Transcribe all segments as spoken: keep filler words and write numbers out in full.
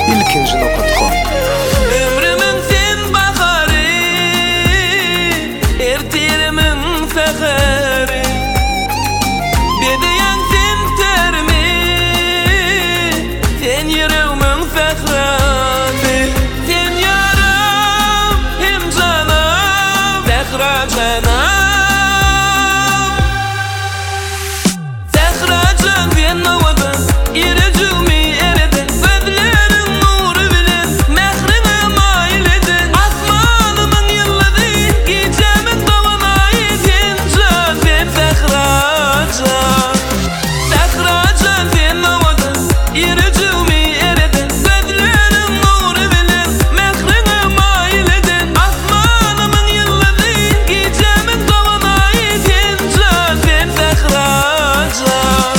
ilkinci nokta com. Ömrümün sen baharı, ertirimin fehari. Bedeyen sen termi, sen yüreğimin fehrati. Sen yaram, hem canım, fehra canım. Fehra can ben navadım, irecumi erede. Gözlerin nuru bilen, mehrine mail edin. Asmanımın yılladı, gecemin doğanayı. Sen can ben fehra can. Fehra can ben navadım, irecumi erede. Gözlerin nuru bilen, mehrine mail edin. Asmanımın yılladı, gecemin doğanayı. Sen can ben fehra can.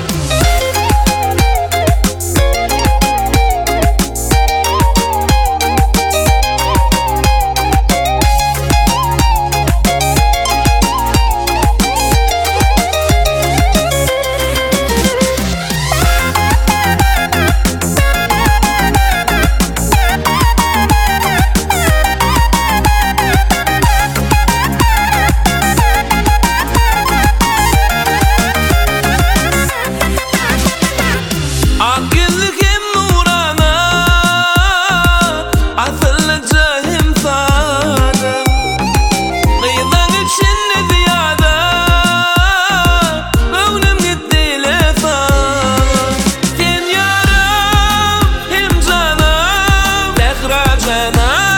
Akıllık hem nurana, asıllıca hem sana. Kıyıdan içinde ziyada, gönlüm gitti lefana. Sen yaram, hem canım, fehra canım.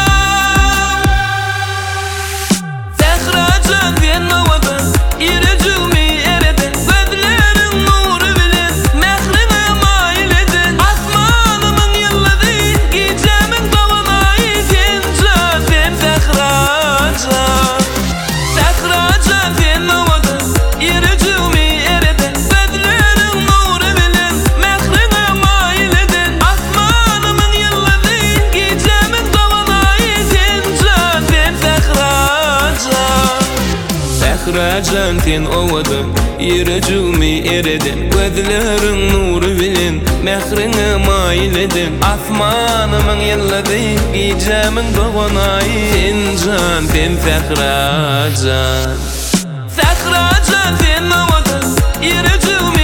Fehra can ben navadım, irecumi erede. Gözlerin nuru bilen, mehrine mail edin. Asmanımın yılladı, gecemin doğanayı. Sen can ben fehra can. Fehra can ben navadım, irecumi erede. Gözlerin nuru bilen, mehrine mail edin. Asmanımın yılladı, gecemin doğanayı. Sen can ben fehra can. Fehra can sen ovadım, irecumi eredin. Gözlerin nuru bilen, mehrine mail edin. Asmanımın yılladı, gecemin doğanayı. Sen can sen fehra can. Fehra can sen ovadım, irecumi